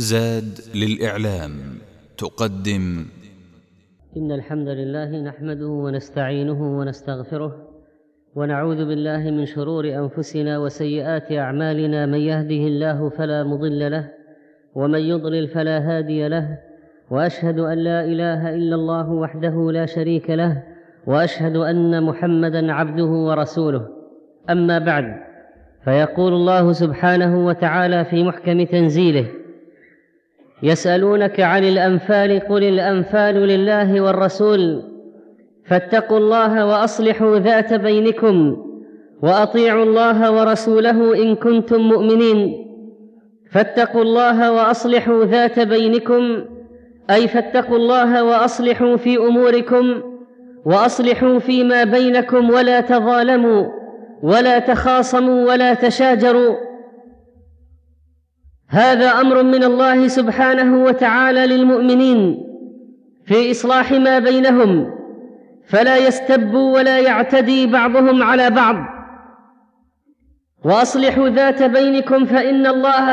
زاد للإعلام تقدم. إن الحمد لله نحمده ونستعينه ونستغفره ونعوذ بالله من شرور أنفسنا وسيئات أعمالنا، من يهده الله فلا مضل له ومن يضلل فلا هادي له، وأشهد أن لا إله إلا الله وحده لا شريك له، وأشهد أن محمدًا عبده ورسوله. أما بعد، فيقول الله سبحانه وتعالى في محكم تنزيله: يسألونك عن الأنفال قل الأنفال لله والرسول فاتقوا الله وأصلحوا ذات بينكم وأطيعوا الله ورسوله إن كنتم مؤمنين. فاتقوا الله وأصلحوا ذات بينكم، أي فاتقوا الله وأصلحوا في أموركم وأصلحوا فيما بينكم، ولا تظالموا ولا تخاصموا ولا تشاجروا. هذا أمر من الله سبحانه وتعالى للمؤمنين في إصلاح ما بينهم، فلا يستبوا ولا يعتدي بعضهم على بعض. وأصلحوا ذات بينكم فإن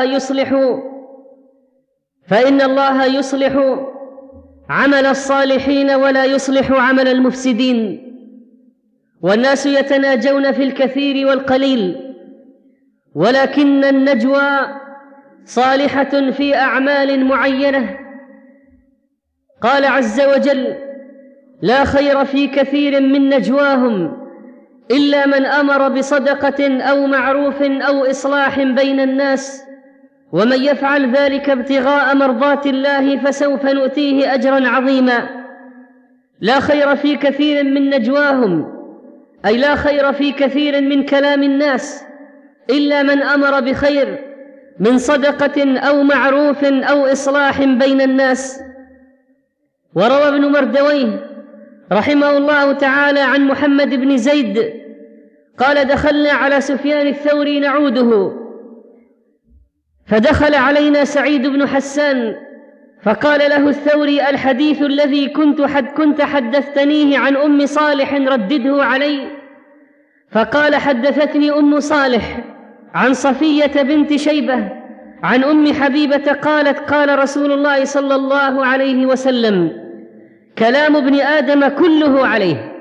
الله يصلح عمل الصالحين ولا يصلح عمل المفسدين. والناس يتناجون في الكثير والقليل، ولكن النجوى صالحة في أعمال معينة. قال عز وجل: لا خير في كثير من نجواهم إلا من أمر بصدقة أو معروف أو إصلاح بين الناس، ومن يفعل ذلك ابتغاء مرضات الله فسوف نؤتيه أجرا عظيما. لا خير في كثير من نجواهم، أي لا خير في كثير من كلام الناس إلا من أمر بخير من صدقة أو معروف أو إصلاح بين الناس. وروى ابن مردويه رحمه الله تعالى عن محمد بن زيد قال: دخلنا على سفيان الثوري نعوده، فدخل علينا سعيد بن حسان فقال له الثوري: الحديث الذي كنت حدثتنيه عن أم صالح ردده علي. فقال: حدثتني أم صالح عن صفية بنت شيبة عن أم حبيبة قالت: قال رسول الله صلى الله عليه وسلم: كلام ابن آدم كله عليه،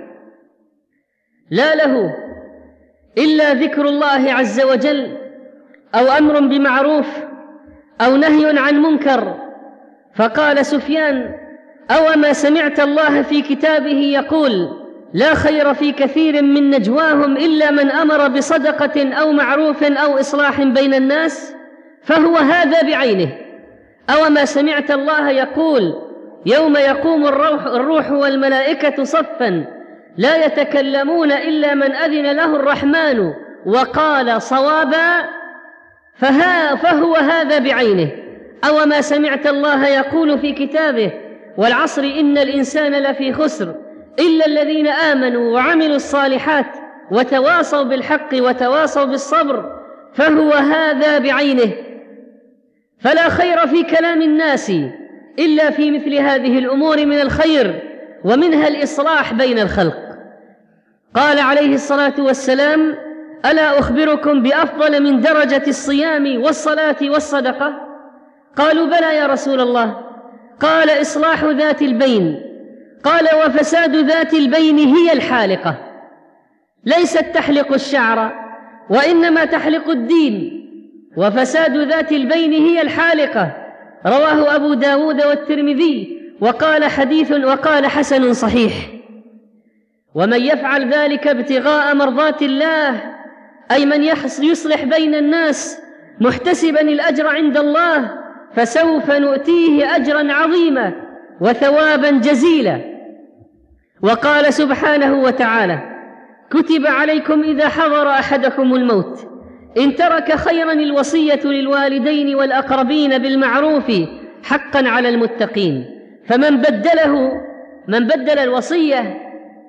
لا له إلا ذكر الله عز وجل أو أمر بمعروف أو نهي عن منكر. فقال سفيان: أوما سمعت الله في كتابه يقول: لا خير في كثير من نجواهم إلا من أمر بصدقة أو معروف أو إصلاح بين الناس، فهو هذا بعينه. أوما سمعت الله يقول: يوم يقوم الروح والملائكة صفا لا يتكلمون إلا من أذن له الرحمن وقال صوابا، فهو هذا بعينه. أوما سمعت الله يقول في كتابه: والعصر إن الإنسان لفي خسر إلا الذين آمنوا وعملوا الصالحات وتواصوا بالحق وتواصوا بالصبر، فهو هذا بعينه. فلا خير في كلام الناس إلا في مثل هذه الأمور من الخير، ومنها الإصلاح بين الخلق. قال عليه الصلاة والسلام: ألا أخبركم بأفضل من درجة الصيام والصلاة والصدقة؟ قالوا: بلى يا رسول الله. قال: إصلاح ذات البين. قال: وفساد ذات البين هي الحالقة، ليست تحلق الشعر وإنما تحلق الدين، وفساد ذات البين هي الحالقة. رواه أبو داود والترمذي وقال حسن صحيح. ومن يفعل ذلك ابتغاء مرضات الله، أي من يصلح بين الناس محتسبا الأجر عند الله، فسوف نؤتيه أجرا عظيما وثوابا جزيلا. وقال سبحانه وتعالى: كتب عليكم إذا حضر أحدكم الموت إن ترك خيرا الوصية للوالدين والأقربين بالمعروف حقا على المتقين. فمن بدل الوصية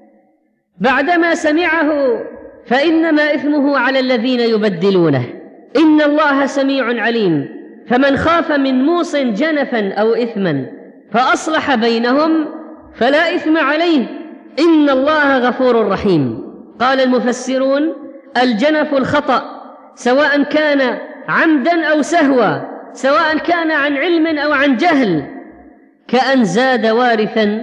بعدما سمعه فإنما إثمه على الذين يبدلونه، إن الله سميع عليم. فمن خاف من موص جنفا أو إثما فأصلح بينهم فلا إثم عليه، إن الله غفور رحيم. قال المفسرون: الجنف الخطأ سواء كان عمدا أو سهوا، سواء كان عن علم أو عن جهل، كأن زاد وارثا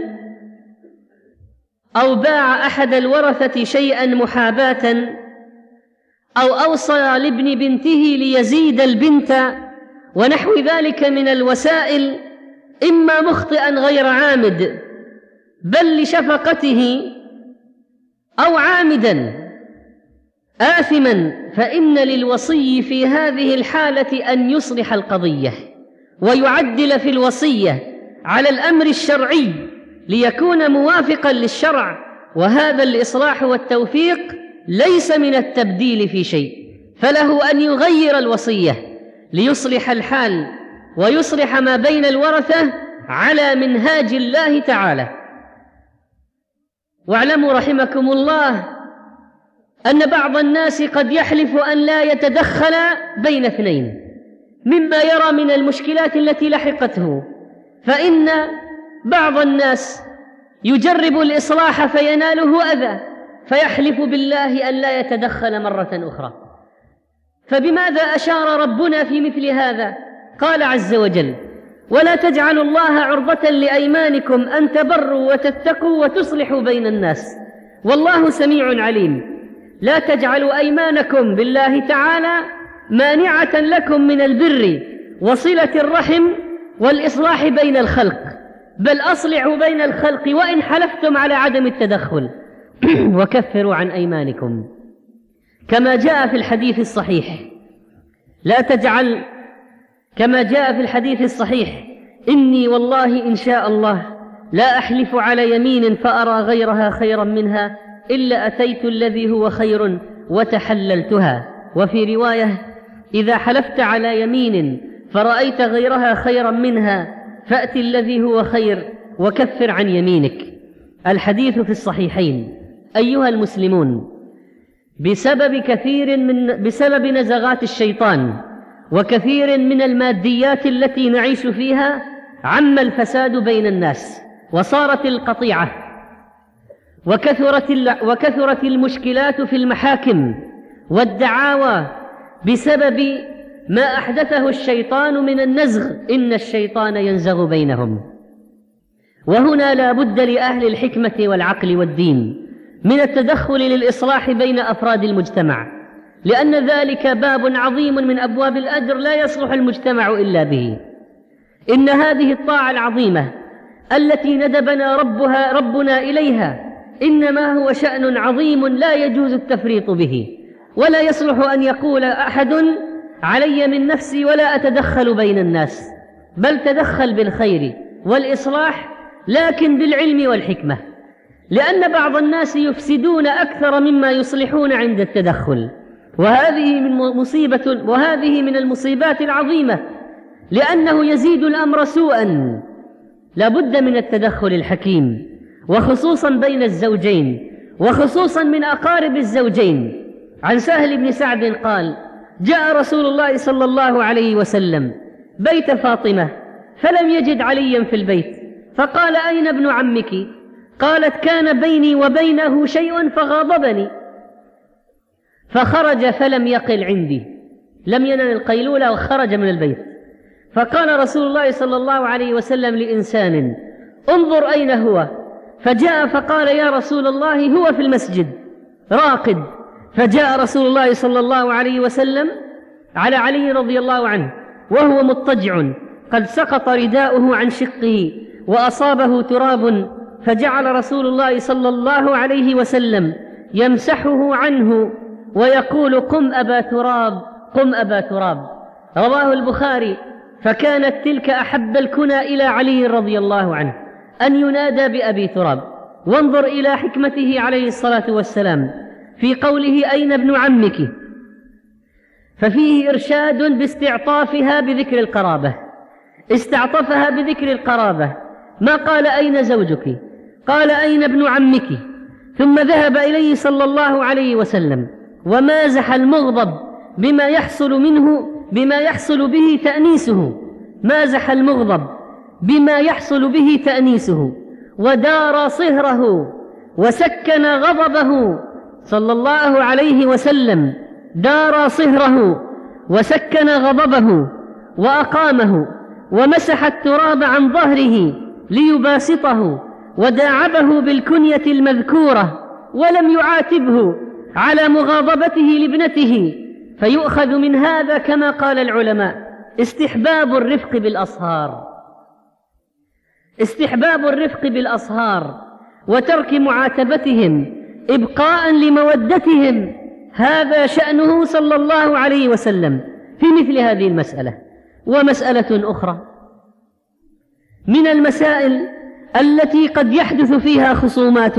أو باع أحد الورثة شيئا محاباة، أو أوصى لابن بنته ليزيد البنت، ونحو ذلك من الوسائل، إما مخطئا غير عامد بل لشفقته، أو عامدا آثما، فإن للوصي في هذه الحالة أن يصلح القضية ويعدل في الوصية على الأمر الشرعي ليكون موافقا للشرع، وهذا الإصلاح والتوفيق ليس من التبديل في شيء، فله أن يغير الوصية ليصلح الحال ويصلح ما بين الورثة على منهاج الله تعالى. واعلموا رحمكم الله أن بعض الناس قد يحلف أن لا يتدخل بين اثنين مما يرى من المشكلات التي لحقته، فإن بعض الناس يجرب الإصلاح فيناله أذى فيحلف بالله أن لا يتدخل مرة أخرى. فبماذا أشار ربنا في مثل هذا؟ قال عز وجل: ولا تجعلوا الله عرضة لأيمانكم أن تبروا وتتقوا وتصلحوا بين الناس والله سميع عليم. لا تجعلوا أيمانكم بالله تعالى مانعة لكم من البر وصلة الرحم والإصلاح بين الخلق، بل أصلحوا بين الخلق وإن حلفتم على عدم التدخل وكفروا عن أيمانكم، كما جاء في الحديث الصحيح: لا تجعل، كما جاء في الحديث الصحيح: إني والله إن شاء الله لا أحلف على يمين فأرى غيرها خيرا منها إلا أتيت الذي هو خير وتحللتها. وفي رواية: إذا حلفت على يمين فرأيت غيرها خيرا منها فأت الذي هو خير وكفر عن يمينك. الحديث في الصحيحين. أيها المسلمون، بسبب نزغات الشيطان وكثير من الماديات التي نعيش فيها عم الفساد بين الناس وصارت القطيعة وكثرت المشكلات في المحاكم والدعاوى بسبب ما أحدثه الشيطان من النزغ، إن الشيطان ينزغ بينهم. وهنا لا بد لأهل الحكمة والعقل والدين من التدخل للإصلاح بين أفراد المجتمع، لأن ذلك باب عظيم من أبواب الأجر لا يصلح المجتمع إلا به. إن هذه الطاعة العظيمة التي ندبنا ربنا إليها إنما هو شأن عظيم لا يجوز التفريط به، ولا يصلح أن يقول أحد علي من نفسي ولا أتدخل بين الناس، بل تدخل بالخير والإصلاح، لكن بالعلم والحكمة، لأن بعض الناس يفسدون أكثر مما يصلحون عند التدخل، وهذه من المصيبات العظيمة، لأنه يزيد الأمر سوءا. لا بد من التدخل الحكيم، وخصوصا بين الزوجين، وخصوصا من أقارب الزوجين. عن سهل بن سعد قال: جاء رسول الله صلى الله عليه وسلم بيت فاطمة فلم يجد عليا في البيت، فقال: أين ابن عمك؟ قالت: كان بيني وبينه شيء فغاضبني، فخرج فلم يقل عندي، لم ينل القيلولة وخرج من البيت. فقال رسول الله صلى الله عليه وسلم لإنسان: انظر أين هو، فجاء فقال: يا رسول الله هو في المسجد راقد. فجاء رسول الله صلى الله عليه وسلم على علي رضي الله عنه وهو مضطجع قد سقط رداؤه عن شقه وأصابه تراب، فجعل رسول الله صلى الله عليه وسلم يمسحه عنه ويقول: قم أبا تراب، قم أبا تراب. رواه البخاري. فكانت تلك أحب الكنى إلى علي رضي الله عنه أن ينادى بأبي تراب. وانظر إلى حكمته عليه الصلاة والسلام في قوله: أين ابن عمك؟ ففيه إرشاد باستعطافها بذكر القرابة، استعطفها بذكر القرابة، ما قال: أين زوجك؟ قال: أين ابن عمك؟ ثم ذهب إليه صلى الله عليه وسلم ومازح المغضب بما يحصل به تأنيسه، مازح المغضب بما يحصل به تأنيسه، ودار صهره وسكن غضبه صلى الله عليه وسلم، دار صهره وسكن غضبه وأقامه ومسح التراب عن ظهره ليباسطه وداعبه بالكنية المذكورة، ولم يعاتبه على مغاضبته لابنته. فيؤخذ من هذا كما قال العلماء استحباب الرفق بالأصهار وترك معاتبتهم إبقاء لمودتهم. هذا شأنه صلى الله عليه وسلم في مثل هذه المسألة. ومسألة أخرى من المسائل التي قد يحدث فيها خصومات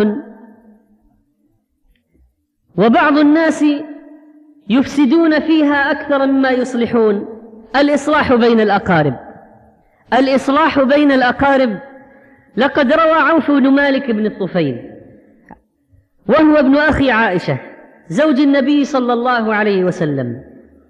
وبعض الناس يفسدون فيها أكثر مما يصلحون، الإصلاح بين الأقارب. لقد روى عوف بن مالك بن الطفيل وهو ابن أخي عائشة زوج النبي صلى الله عليه وسلم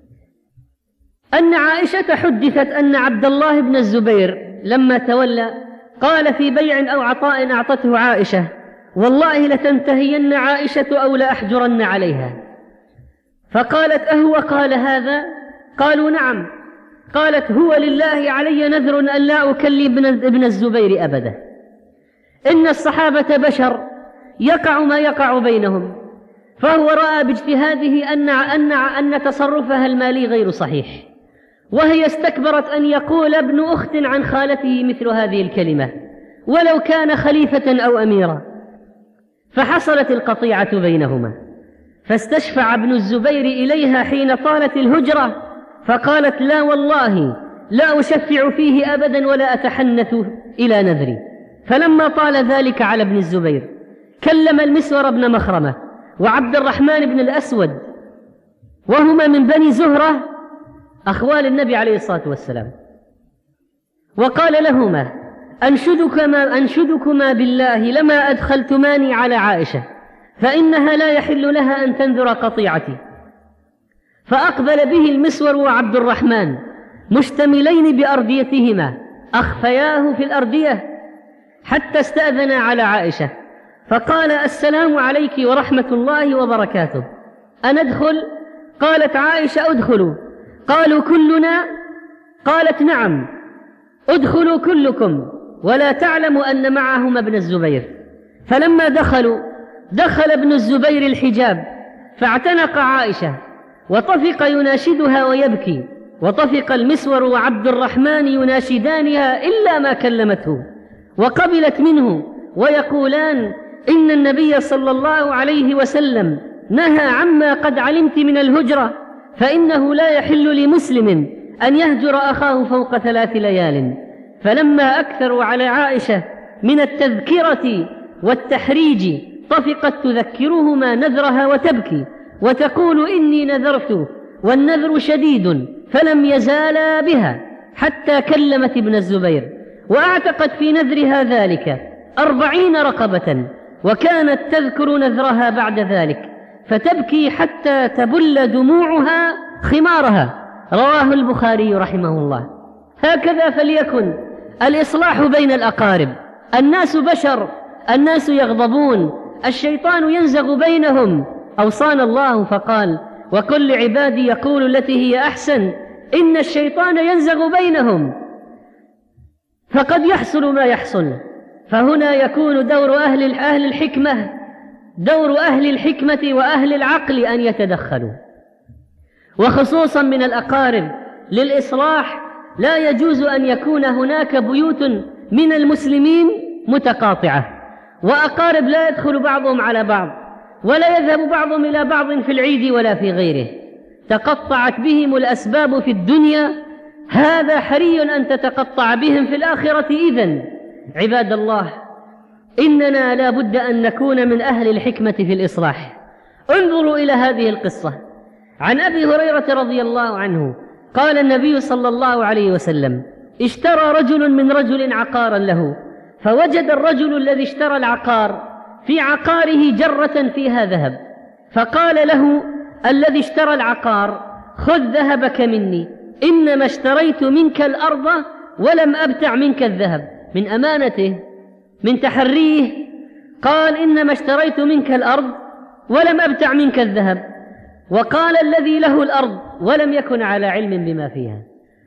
أن عائشة حدثت أن عبد الله بن الزبير لما تولى قال في بيع أو عطاء أعطته عائشة: والله لتنتهين عائشة أو لأحجرن عليها. فقالت: أهو قال هذا؟ قالوا: نعم. قالت: هو لله علي نذر أن لا أكلم ابن الزبير أبدا. إن الصحابة بشر يقع ما يقع بينهم، فهو رأى باجتهاده أن تصرفها المالي غير صحيح، وهي استكبرت أن يقول ابن أخت عن خالته مثل هذه الكلمة ولو كان خليفة أو أميرا. فحصلت القطيعة بينهما، فاستشفع ابن الزبير إليها حين طالت الهجرة، فقالت: لا والله لا أشفع فيه أبدا ولا أتحنث إلى نذري. فلما طال ذلك على ابن الزبير كلم المسور بن مخرمة وعبد الرحمن بن الأسود، وهما من بني زهرة أخوال النبي عليه الصلاة والسلام، وقال لهما: أنشدكما بالله لما أدخلتماني على عائشة، فإنها لا يحل لها أن تنذر قطيعتي. فأقبل به المسور وعبد الرحمن مشتملين بأرديتهما، أخفياه في الأردية حتى استأذنا على عائشة، فقال: السلام عليك ورحمة الله وبركاته، أندخل؟ قالت عائشة: ادخلوا. قالوا: كلنا؟ قالت: نعم، ادخلوا كلكم، ولا تعلم أن معهما ابن الزبير. فلما دخلوا دخل ابن الزبير الحجاب فاعتنق عائشة وطفق يناشدها ويبكي، وطفق المسور وعبد الرحمن يناشدانها إلا ما كلمته، وقبلت منه ويقولان: إن النبي صلى الله عليه وسلم نهى عما قد علمت من الهجرة، فإنه لا يحل لمسلم أن يهجر أخاه فوق 3 ليال. فلما أكثروا على عائشة من التذكرة والتحريج طفقت تذكرهما نذرها وتبكي وتقول: إني نذرت والنذر شديد، فلم يزالا بها حتى كلمت ابن الزبير، وأعتقت في نذرها ذلك 40 رقبة، وكانت تذكر نذرها بعد ذلك فتبكي حتى تبل دموعها خمارها. رواه البخاري رحمه الله. هكذا فليكن الإصلاح بين الأقارب. الناس بشر، الناس يغضبون، الشيطان ينزغ بينهم. أوصانا الله فقال: وكل عبادي يقول التي هي أحسن إن الشيطان ينزغ بينهم. فقد يحصل ما يحصل. فهنا يكون دور أهل الحكمة وأهل العقل أن يتدخلوا، وخصوصا من الأقارب للإصلاح. لا يجوز أن يكون هناك بيوت من المسلمين متقاطعة، وأقارب لا يدخل بعضهم على بعض، ولا يذهب بعضهم إلى بعض في العيد ولا في غيره، تقطعت بهم الأسباب في الدنيا، هذا حري أن تتقطع بهم في الآخرة. إذن عباد الله، إننا لا بد أن نكون من أهل الحكمة في الإصلاح. انظروا إلى هذه القصة. عن أبي هريرة رضي الله عنه قال النبي صلى الله عليه وسلم: اشترى رجل من رجل عقارا له، فوجد الرجل الذي اشترى العقار في عقاره جرة فيها ذهب، فقال له الذي اشترى العقار: خذ ذهبك مني، إنما اشتريت منك الأرض ولم أبتع منك الذهب. من أمانته، من تحريه، قال: إنما اشتريت منك الأرض ولم أبتع منك الذهب. وقال الذي له الأرض ولم يكن على علم بما فيها: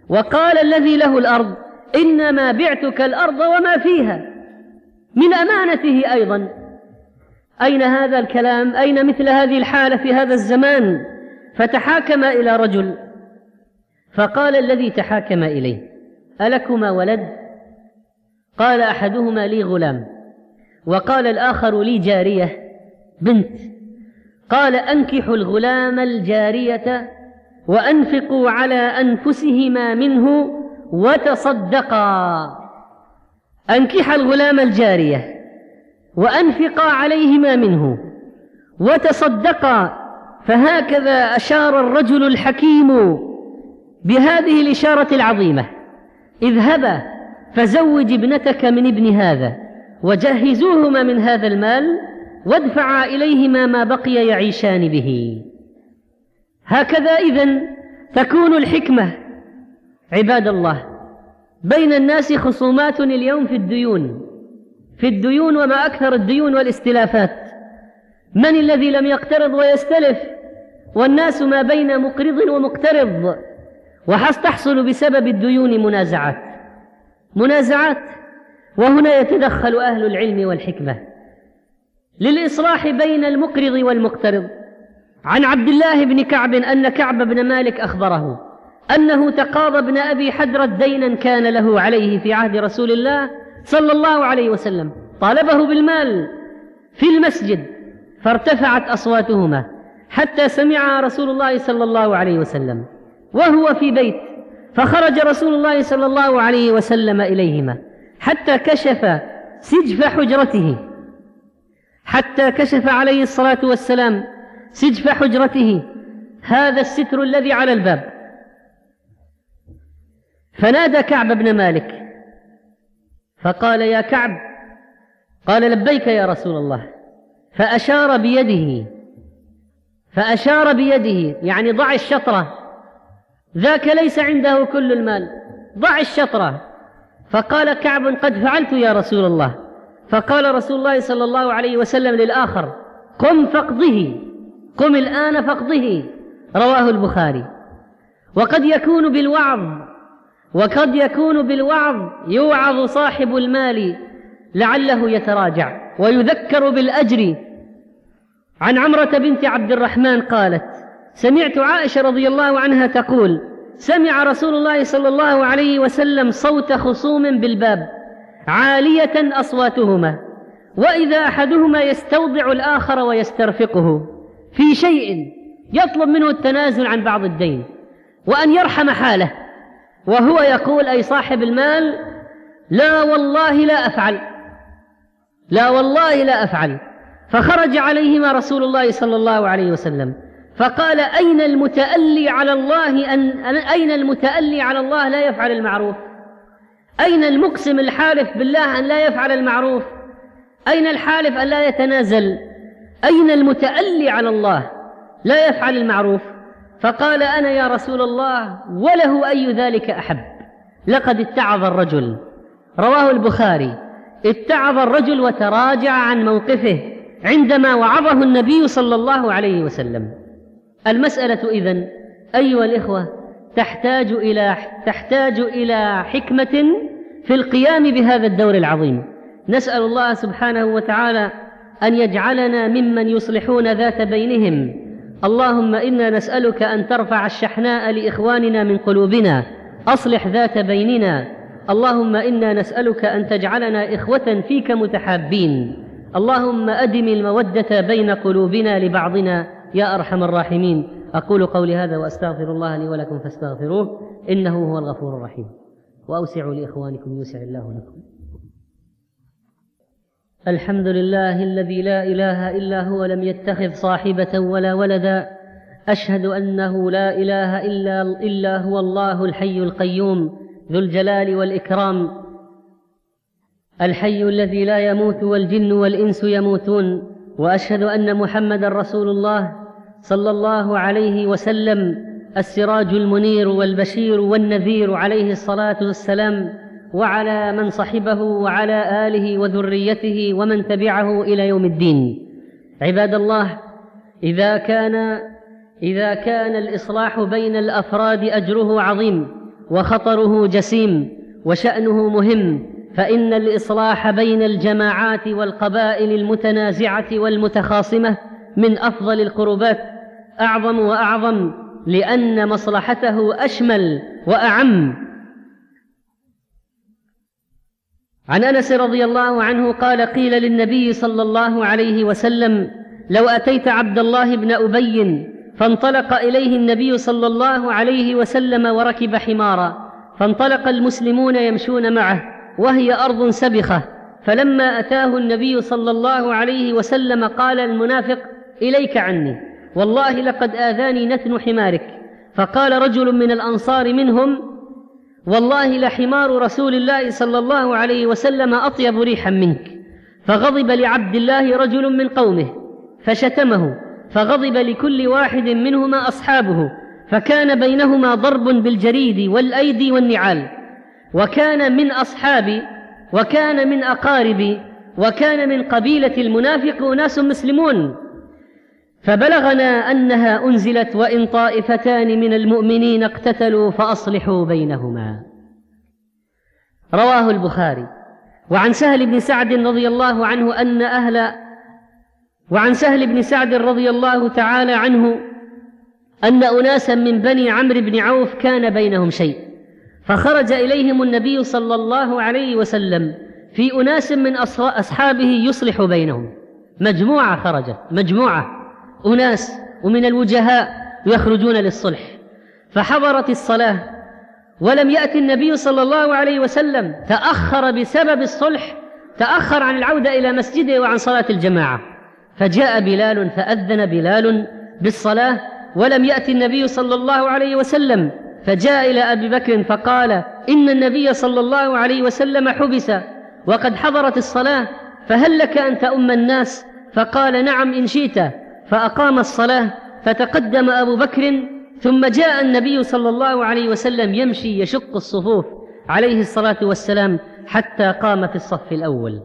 وقال الذي له الأرض: إنما بعتك الأرض وما فيها، من أمانته أيضا. أين هذا الكلام؟ أين مثل هذه الحالة في هذا الزمان؟ فتحاكم إلى رجل، فقال الذي تحاكم إليه: ألكما ولد؟ قال أحدهما: لي غلام. وقال الآخر: لي جارية بنت. قال: أنكحوا الغلام الجارية وأنفقوا على أنفسهما منه وتصدقا. أنكح الغلام الجارية وأنفقا عليهما منه وتصدقا. فهكذا أشار الرجل الحكيم بهذه الإشارة العظيمة: اذهبا فزوج ابنتك من ابن هذا وجهزوهما من هذا المال وادفعا إليهما ما بقي يعيشان به. هكذا إذن تكون الحكمة عباد الله. بين الناس خصومات اليوم في الديون وما أكثر الديون والاستلافات. من الذي لم يقترض ويستلف؟ والناس ما بين مقرض ومقترض، وتحصل بسبب الديون منازعات. وهنا يتدخل أهل العلم والحكمة للإصلاح بين المقرض والمقترض. عن عبد الله بن كعب أن كعب بن مالك أخبره أنه تقاضى ابن أبي حدرة دينا كان له عليه في عهد رسول الله صلى الله عليه وسلم، طالبه بالمال في المسجد، فارتفعت أصواتهما حتى سمع رسول الله صلى الله عليه وسلم وهو في بيت، فخرج رسول الله صلى الله عليه وسلم إليهما حتى كشف سجف حجرته، حتى كشف عليه الصلاة والسلام سجف حجرته، هذا الستر الذي على الباب. فنادى كعب بن مالك فقال: يا كعب. قال: لبيك يا رسول الله. فأشار بيده يعني ضع الشطرة، ذاك ليس عنده كل المال، ضع الشطرة. فقال كعب: قد فعلت يا رسول الله. فقال رسول الله صلى الله عليه وسلم للآخر: قم فاقضه، قم الآن فاقضه. رواه البخاري. وقد يكون بالوعظ يوعظ صاحب المال لعله يتراجع ويذكر بالأجر. عن عمرة بنت عبد الرحمن قالت: سمعت عائشة رضي الله عنها تقول: سمع رسول الله صلى الله عليه وسلم صوت خصوم بالباب عالية أصواتهما، وإذا أحدهما يستوضع الآخر ويسترفقه في شيء، يطلب منه التنازل عن بعض الدين وأن يرحم حاله، وهو يقول أي صاحب المال: لا والله لا أفعل. فخرج عليهما رسول الله صلى الله عليه وسلم فقال: أين المتألي على الله لا يفعل المعروف؟ أين المقسم الحالف بالله أن لا يفعل المعروف؟ أين الحالف أن لا يتنازل؟ أين المتألي على الله لا يفعل المعروف؟ فقال: أنا يا رسول الله، وله أي ذلك أحب. لقد اتعظ الرجل. رواه البخاري. اتعظ الرجل وتراجع عن موقفه عندما وعظه النبي صلى الله عليه وسلم. المسألة إذن أيها الإخوة تحتاج إلى حكمة في القيام بهذا الدور العظيم. نسأل الله سبحانه وتعالى أن يجعلنا ممن يصلحون ذات بينهم. اللهم إنا نسألك أن ترفع الشحناء لإخواننا من قلوبنا، أصلح ذات بيننا. اللهم إنا نسألك أن تجعلنا إخوة فيك متحابين. اللهم أدم المودة بين قلوبنا لبعضنا يا أرحم الراحمين. أقول قولي هذا وأستغفر الله لي ولكم فاستغفروه إنه هو الغفور الرحيم. وأوسعوا لإخوانكم يوسع الله لكم. الحمد لله الذي لا إله إلا هو، لم يتخذ صاحبة ولا ولدا. أشهد أنه لا إله إلا هو الله الحي القيوم ذو الجلال والإكرام، الحي الذي لا يموت والجن والإنس يموتون. وأشهد أن محمد رسول الله صلى الله عليه وسلم، السراج المنير والبشير والنذير عليه الصلاة والسلام، وعلى من صحبه وعلى آله وذريته ومن تبعه إلى يوم الدين. عباد الله، إذا كان الإصلاح بين الأفراد أجره عظيم وخطره جسيم وشأنه مهم، فإن الإصلاح بين الجماعات والقبائل المتنازعة والمتخاصمة من أفضل القربات، أعظم وأعظم، لأن مصلحته أشمل وأعم. عن أنس رضي الله عنه قال: قيل للنبي صلى الله عليه وسلم: لو أتيت عبد الله بن أبي فانطلق إليه النبي صلى الله عليه وسلم وركب حمارا، فانطلق المسلمون يمشون معه وهي أرض سبخة، فلما أتاه النبي صلى الله عليه وسلم قال المنافق: إليك عني، والله لقد آذاني نتن حمارك. فقال رجل من الأنصار منهم: والله لحمار رسول الله صلى الله عليه وسلم أطيب ريحا منك. فغضب لعبد الله رجل من قومه فشتمه، فغضب لكل واحد منهما أصحابه، فكان بينهما ضرب بالجريد والأيدي والنعال. وكان من أصحابي وكان من أقاربي وكان من قبيلة المنافق أناس مسلمون، فبلغنا أنها أنزلت: وإن طائفتان من المؤمنين اقتتلوا فأصلحوا بينهما. رواه البخاري. وعن سهل بن سعد رضي الله عنه وعن سهل بن سعد رضي الله تعالى عنه أن أناسا من بني عمرو بن عوف كان بينهم شيء، فخرج إليهم النبي صلى الله عليه وسلم في أناس من أصحابه يصلح بينهم. مجموعة أناس ومن الوجهاء يخرجون للصلح، فحضرت الصلاة ولم يأتي النبي صلى الله عليه وسلم، تأخر بسبب الصلح، تأخر عن العودة إلى مسجده وعن صلاة الجماعة، فجاء بلال فأذن بلال بالصلاة ولم يأتي النبي صلى الله عليه وسلم، فجاء إلى أبي بكر فقال: إن النبي صلى الله عليه وسلم حبس وقد حضرت الصلاة، فهل لك أن تؤم الناس؟ فقال: نعم إن شئت. فأقام الصلاة، فتقدم أبو بكر، ثم جاء النبي صلى الله عليه وسلم يمشي يشق الصفوف عليه الصلاة والسلام حتى قام في الصف الأول.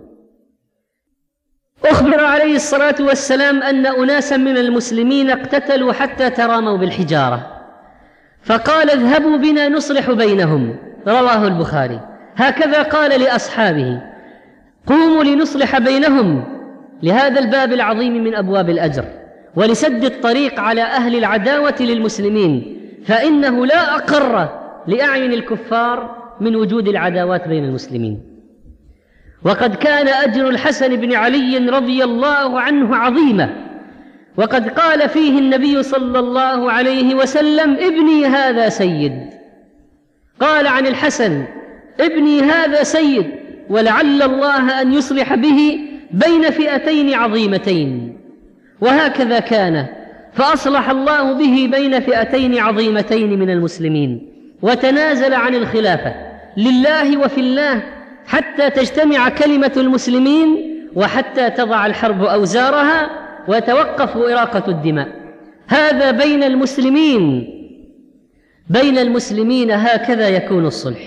أخبر عليه الصلاة والسلام أن أناسا من المسلمين اقتتلوا حتى تراموا بالحجارة، فقال: اذهبوا بنا نصلح بينهم. رواه البخاري. هكذا قال لأصحابه: قوموا لنصلح بينهم، لهذا الباب العظيم من أبواب الأجر، ولسد الطريق على أهل العداوة للمسلمين، فإنه لا أقر لأعين الكفار من وجود العداوات بين المسلمين. وقد كان أجر الحسن بن علي رضي الله عنه عظيما، وقد قال فيه النبي صلى الله عليه وسلم: ابني هذا سيد. قال عن الحسن: ابني هذا سيد، ولعل الله أن يصلح به بين فئتين عظيمتين. وهكذا كان، فأصلح الله به بين فئتين عظيمتين من المسلمين، وتنازل عن الخلافة لله وفي الله حتى تجتمع كلمة المسلمين، وحتى تضع الحرب أوزارها وتوقف إراقة الدماء. هذا بين المسلمين هكذا يكون الصلح.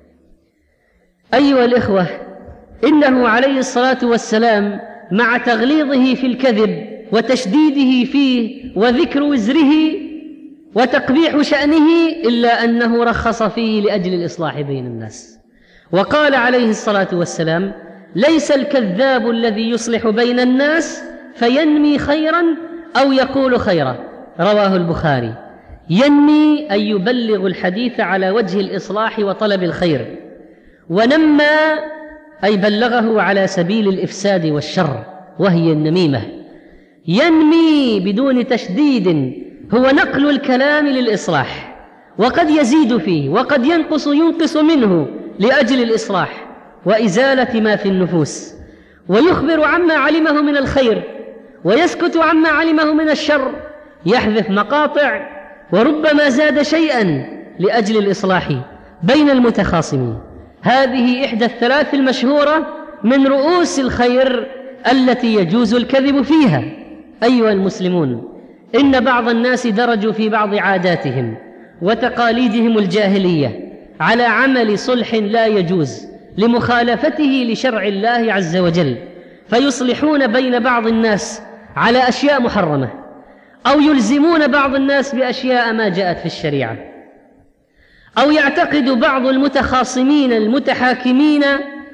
أيها الإخوة، إنه عليه الصلاة والسلام مع تغليظه في الكذب وتشديده فيه وذكر وزره وتقبيح شأنه، إلا أنه رخص فيه لأجل الإصلاح بين الناس. وقال عليه الصلاة والسلام: ليس الكذاب الذي يصلح بين الناس فينمي خيرا أو يقول خيرا. رواه البخاري. ينمي أي يبلغ الحديث على وجه الإصلاح وطلب الخير، ونمى أي بلغه على سبيل الإفساد والشر، وهي النميمة. ينمي بدون تشديد هو نقل الكلام للإصلاح، وقد يزيد فيه وقد ينقص منه لأجل الإصلاح وإزالة ما في النفوس، ويخبر عما علمه من الخير ويسكت عما علمه من الشر، يحذف مقاطع وربما زاد شيئا لأجل الإصلاح بين المتخاصمين. هذه إحدى الثلاث المشهورة من رؤوس الخير التي يجوز الكذب فيها. أيها المسلمون، إن بعض الناس درجوا في بعض عاداتهم وتقاليدهم الجاهلية على عمل صلح لا يجوز لمخالفته لشرع الله عز وجل، فيصلحون بين بعض الناس على أشياء محرمة، أو يلزمون بعض الناس بأشياء ما جاءت في الشريعة، أو يعتقد بعض المتخاصمين المتحاكمين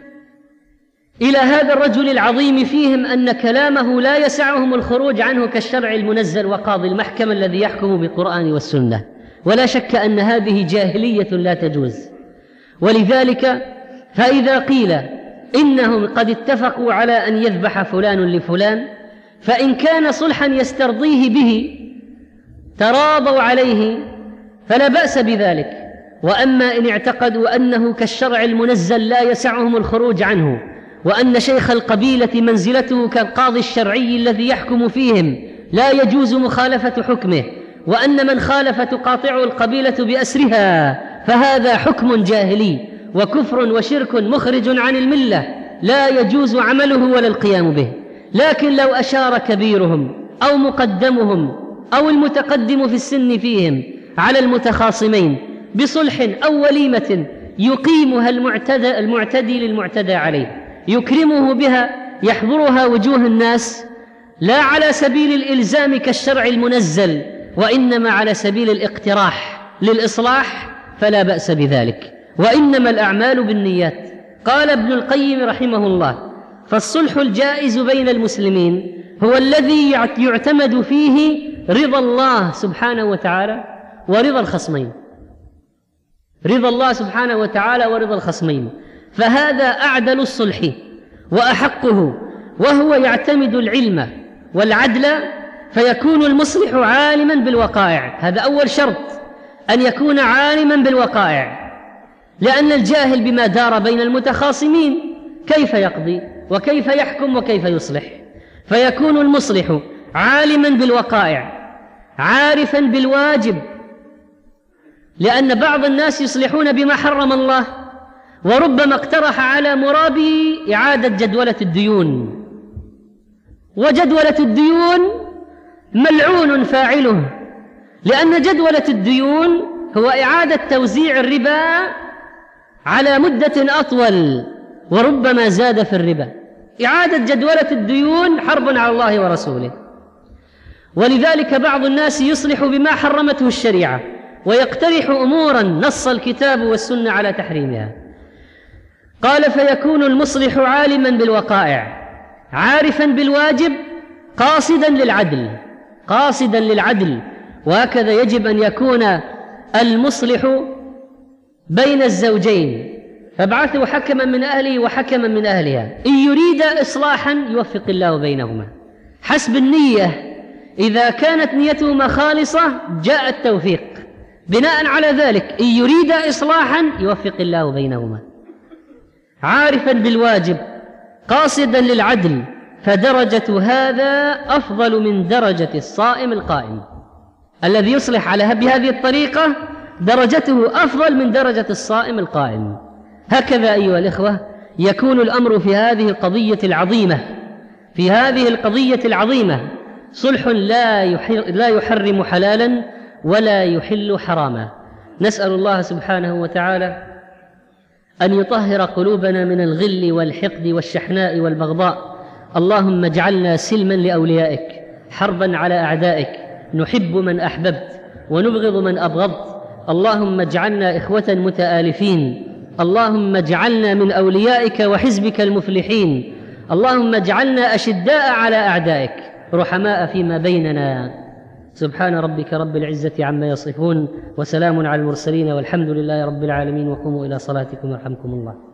إلى هذا الرجل العظيم فيهم أن كلامه لا يسعهم الخروج عنه كالشرع المنزل وقاضي المحكمة الذي يحكم بالقرآن والسنة، ولا شك أن هذه جاهلية لا تجوز. ولذلك فإذا قيل إنهم قد اتفقوا على أن يذبح فلان لفلان، فإن كان صلحا يسترضيه به تراضوا عليه فلا بأس بذلك. وأما إن اعتقدوا أنه كالشرع المنزل لا يسعهم الخروج عنه، وأن شيخ القبيلة منزلته كالقاضي الشرعي الذي يحكم فيهم لا يجوز مخالفة حكمه، وأن من خالف تقاطع القبيلة بأسرها، فهذا حكم جاهلي وكفر وشرك مخرج عن الملة لا يجوز عمله ولا القيام به. لكن لو أشار كبيرهم أو مقدمهم أو المتقدم في السن فيهم على المتخاصمين بصلح أو وليمة يقيمها المعتدي للمعتدى عليه، يكرمه بها، يحضرها وجوه الناس، لا على سبيل الإلزام كالشرع المنزل، وإنما على سبيل الاقتراح للإصلاح، فلا بأس بذلك. وإنما الأعمال بالنيات. قال ابن القيم رحمه الله: فالصلح الجائز بين المسلمين هو الذي يعتمد فيه رضا الله سبحانه وتعالى ورضا الخصمين، رضا الله سبحانه وتعالى ورضا الخصمين، فهذا أعدل الصلح وأحقه، وهو يعتمد العلم والعدل، فيكون المصلح عالما بالوقائع. هذا أول شرط، أن يكون عالما بالوقائع، لأن الجاهل بما دار بين المتخاصمين كيف يقضي وكيف يحكم وكيف يصلح؟ فيكون المصلح عالما بالوقائع، عارفا بالواجب، لأن بعض الناس يصلحون بما حرم الله، وربما اقترح على مرابي إعادة جدولة الديون، وجدولة الديون ملعون فاعله، لأن جدولة الديون هو إعادة توزيع الربا على مدة أطول، وربما زاد في الربا. إعادة جدولة الديون حرب على الله ورسوله. ولذلك بعض الناس يصلح بما حرمته الشريعة، ويقترح أمورا نص الكتاب والسنة على تحريمها. قال: فيكون المصلح عالما بالوقائع، عارفا بالواجب، قاصدا للعدل. وهكذا يجب أن يكون المصلح بين الزوجين، فابعثوا حكما من أهله وحكما من أهلها إن يريد إصلاحا يوفق الله بينهما. حسب النية، إذا كانت نيتهما خالصة جاء التوفيق، بناء على ذلك إن يريد إصلاحا يوفق الله بينهما. عارفا بالواجب قاصدا للعدل، فدرجة هذا أفضل من درجة الصائم القائم. الذي يصلح بهذه الطريقة درجته أفضل من درجة الصائم القائم. هكذا أيها الإخوة يكون الأمر في هذه القضية العظيمة، صلح لا يحرم حلالا ولا يحل حراما. نسأل الله سبحانه وتعالى أن يطهر قلوبنا من الغل والحقد والشحناء والبغضاء. اللهم اجعلنا سلما لأوليائك، حربا على أعدائك، نحب من أحببت ونبغض من أبغضت. اللهم اجعلنا إخوة متآلفين، اللهم اجعلنا من أوليائك وحزبك المفلحين. اللهم اجعلنا أشداء على أعدائك رحماء فيما بيننا. سبحان ربك رب العزة عما يصفون، وسلام على المرسلين، والحمد لله رب العالمين. وقوموا إلى صلاتكم يرحمكم الله.